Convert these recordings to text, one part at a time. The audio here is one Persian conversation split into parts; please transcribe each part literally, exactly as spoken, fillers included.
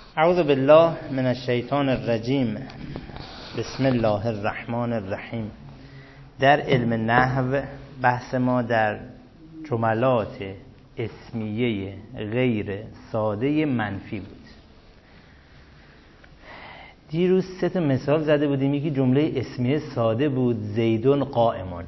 اعوذ بالله من الشیطان الرجیم. بسم الله الرحمن الرحیم. در علم نحو بحث ما در جملات اسمیه غیر ساده منفی بود. دیروز سه تا مثال زده بودیم. یکی جمله اسمیه ساده بود، زیدون قائمون.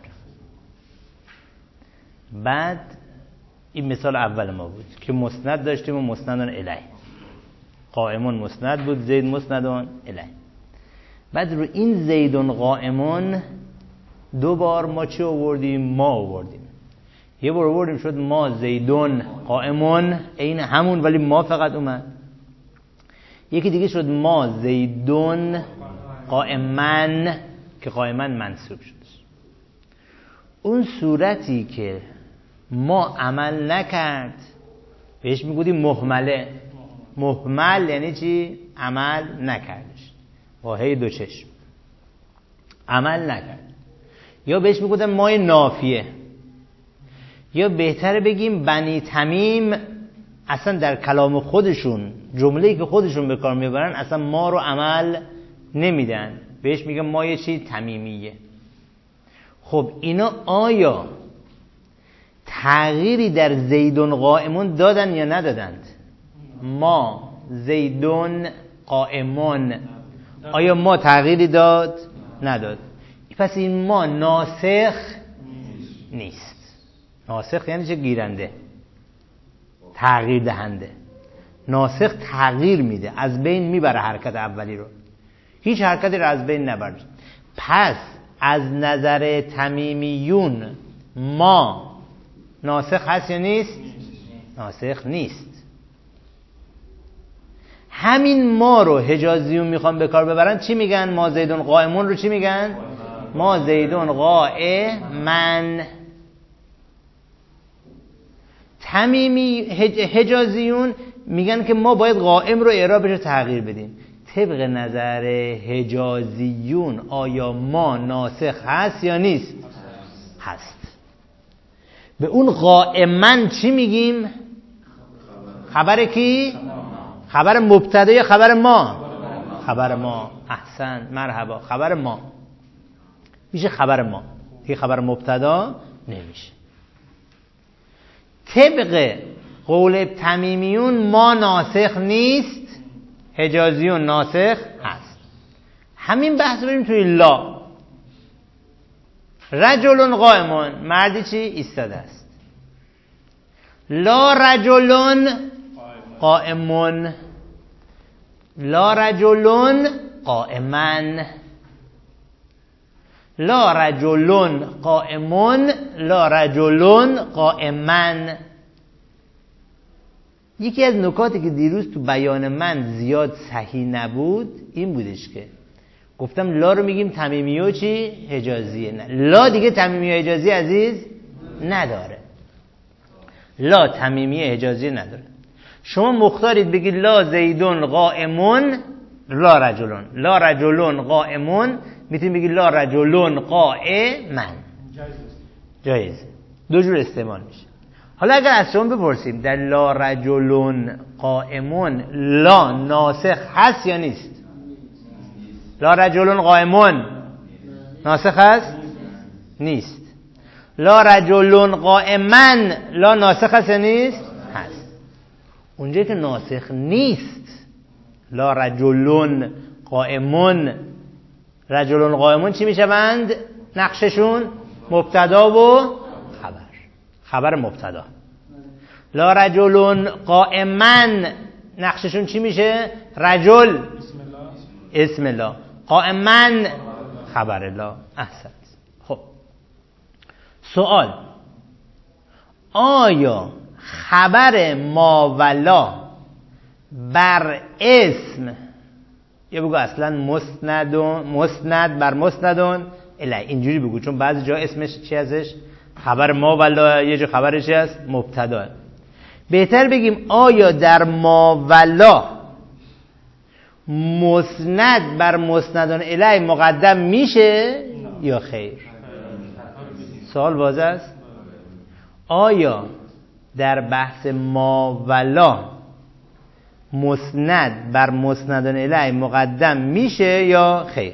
بعد این مثال اول ما بود که مسند داشتیم و مسندون الیه. قائمون مسند بود، زید مسندون الیه. بعد رو این زیدون قائمون دو بار ما چه آوردیم؟ ما آوردیم. یه بار آوردیم شد ما زیدون قائمون، این همون ولی ما فقط اومد. یکی دیگه شد ما زیدون قائمن که قائمن منصوب شد. اون صورتی که ما عمل نکرد بهش میگودیم مهمله. مهمل یعنی چی؟ عمل نکردش، واهی دو چشم، عمل نکرد. یا بهش میگودن مای نافیه. یا بهتره بگیم بنی تمیم اصلا در کلام خودشون، جمله‌ای که خودشون به کار میبرن، اصلا ما رو عمل نمیدن، بهش میگن مای چی؟ تمیمیه. خب اینا آیا تغییری در زیدون قائمون دادن یا ندادند؟ ما زیدون قائمون، آیا ما تغییری داد؟ نداد. پس این ما ناسخ نیست. ناسخ یعنی چه؟ گیرنده، تغییر دهنده. ناسخ تغییر میده، از بین میبره حرکت اولی رو، هیچ حرکتی رو از بین نبره. پس از نظر تمیمیون ما ناسخ هست یا نیست؟ ناسخ نیست. همین ما رو حجازیون میخوان به کار ببرن، چی میگن؟ ما زیدون قائمون رو چی میگن؟ ما زیدون قائمن. تمیمی حجازیون میگن که ما باید قائم رو اعرابش رو تغییر بدیم. طبق نظر حجازیون آیا ما ناسخ هست یا نیست؟ هست. به اون قائمن چی میگیم؟ خبر کی؟ خبر مبتدا یا خبر ما؟ خبر ما. احسن، مرحبا. خبر ما میشه خبر ما، که خبر مبتدا نمیشه. طبق قول تمیمیون ما ناسخ نیست، حجازیون ناسخ هست. همین بحث بریم توی لا. رجلون قائمون، مردی چی؟ ایستاده است. لا رجلون قائمون، لا رجلون قائمن. لا رجلون قائمون، لا رجلون قائمن. یکی از نکاتی که دیروز تو بیان من زیاد صحیح نبود این بودش که گفتم لا رو میگیم تمیمیه و چی؟ حجازیه. نه، لا دیگه تمیمیه حجازی عزیز نداره. لا تمیمیه حجازی نداره. شما مختارید بگید لا زیدون قائمون لا رجلون، لا رجلون قائمون. میتونید بگید لا رجلون قائمن. جایز. دو جور استعمال میشه. حالا اگر از شما بپرسیم در لا رجلون قائمون لا ناسخ هست یا نیست؟ لا رجلون قائمون ناسخ هست؟ نیست. لا رجلون قائمن لا ناسخ هست یا نیست؟ هست. اونجایی که ناسخ نیست، لا رجلون قائمون، رجلون قائمون چی میشوند؟ نقششون مبتدا و خبر. خبر مبتدا. لا رجلون قائمن نقششون چی میشه؟ رجل اسم الله، قائمن خبر الله. احسنت. خب سوال، آیا خبر ما ولا بر اسم، یا بگو اصلا مسندون، مسند بر مسندون الی، اینجوری بگو، چون بعضی جا اسمش چی ازش؟ خبر ما ولا، یه جا خبرش هست مبتدا. بهتر بگیم آیا در ما ولا مسند بر مسندون الی مقدم میشه یا خیر؟ سوال واضح است. آیا در بحث ما ولا مسند بر مسندون الیه مقدم میشه یا خیر؟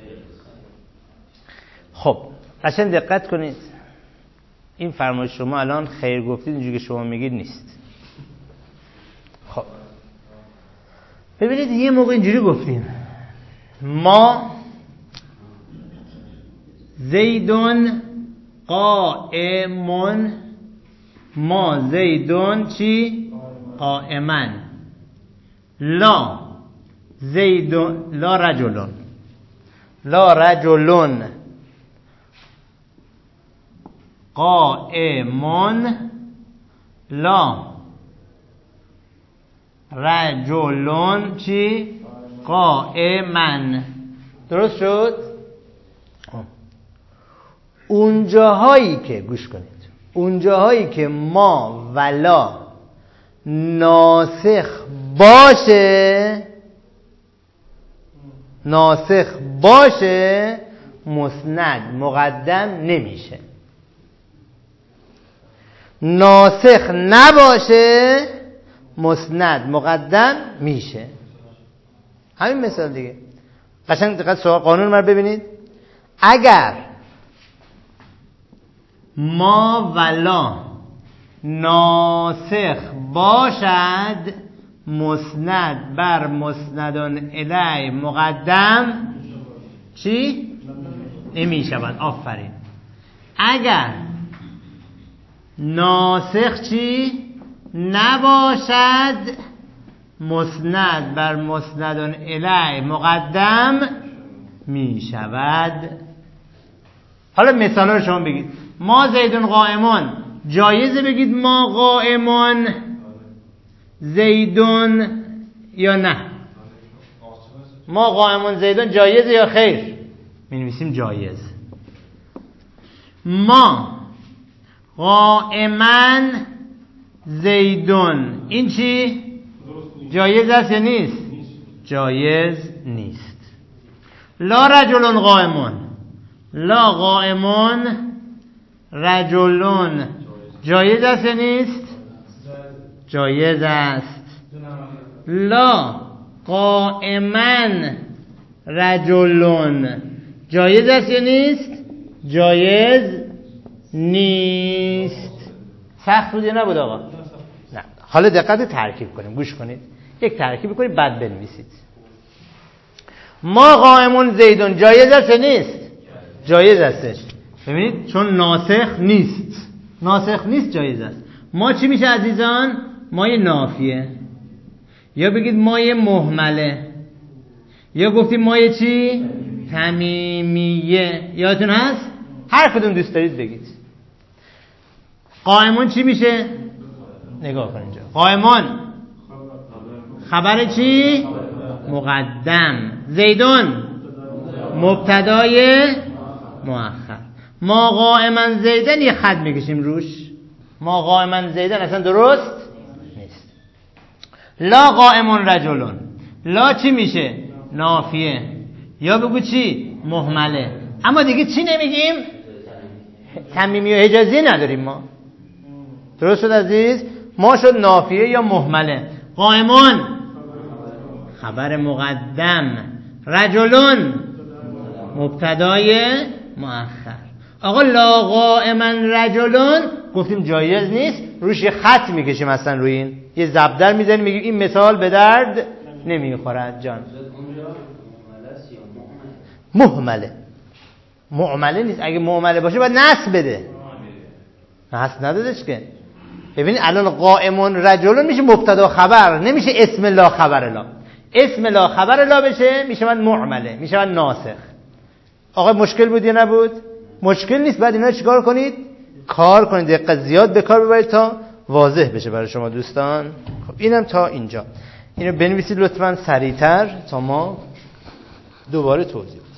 خب قشنگ دقت کنید، این فرمایش شما الان خیر گفتید اینجوری که شما میگید نیست. خب ببینید یه موقع اینجوری گفتیم ما زیدون قائمون، ما زیدون چی؟ قائمن، لا زیدون لا رجلون، لا رجلون قائمون لا رجلون چی؟ قائمن. درست شد؟ اون جاهایی که گوش کنید، اون جاهایی که ما ولا ناسخ باشه، ناسخ باشه مسند مقدم نمیشه. ناسخ نباشه مسند مقدم میشه. همین مثال دیگه. قشنگ دقت سوال قانون رو ببینید. اگر ما ولا ناسخ باشد مسند بر مسندون الیه مقدم چی؟ نمی شود. آفرین. اگر ناسخ چی؟ نباشد مسند بر مسندون الیه مقدم می شود. حالا مثال رو شما بگید. ما زیدون قائمون، جایزه بگید ما قائمون زیدون یا نه؟ ما قائمون زیدون جایزه یا خیر؟ می نویسیم جایز. ما قائمن زیدون، این چی؟ جایز است یا نیست؟ جایز نیست. لا رجلون قائمون، لا قائمون رجلون جایز است یا نیست؟ جایز است. لا قائمن رجلون جایز است یا نیست؟ جایز نیست. سخت بود یا نبود آقا؟ نه. حالا دقت ترکیب کنیم، گوش کنید. یک ترکیب کنید بعد بنویسید. ما قائمون زیدون جایز است یا نیست؟ جایز استش. ببینید چون ناسخ نیست، ناسخ نیست جایز است. ما چی میشه عزیزان؟ مایه نافیه، یا بگید مایه مهمله، یا گفتیم مایه چی؟ تمیمیه. یادتون هست؟ هر کدوم دوست دارید بگید. قائمون چی میشه؟ نگاه کن اینجا. قائمون خبر چی؟ مقدم. زیدون مبتدای مؤخر. ما قائمن زیدن یه خط میکشیم روش. ما قائمن زیدن اصلا درست نیست. لا قائمون رجلون، لا چی میشه؟ نافیه، یا بگو چی؟ مهمله. اما دیگه چی نمیگیم؟ تمیمی و حجازی نداریم ما. درست شد عزیز؟ ما شد نافیه یا مهمله. قائمون خبر مقدم، رجلون مبتدای مؤخر. آقا لا قائمن رجلون گفتیم جایز نیست، روش یه خط میکشیم اصلا روی این، یه زبدر میزنیم میگیم این مثال به درد نمیخورد جان. مهمله. معمله نیست. اگه معمله باشه باید نصب بده، نصب ندادش که. ببینید الان قائمون رجلون میشه مبتدا خبر، نمیشه اسم لا خبر لا. اسم لا خبر لا بشه میشه من معمله، میشه من ناسخ. آقا مشکل بود یا نبود؟ مشکل نیست. بعد اینا چیکار کنید؟ کار کنید، دقت زیاد به کار ببرید تا واضح بشه برای شما دوستان. خب اینم تا اینجا. اینو بنویسید لطفاً سریعتر تا ما دوباره توضیح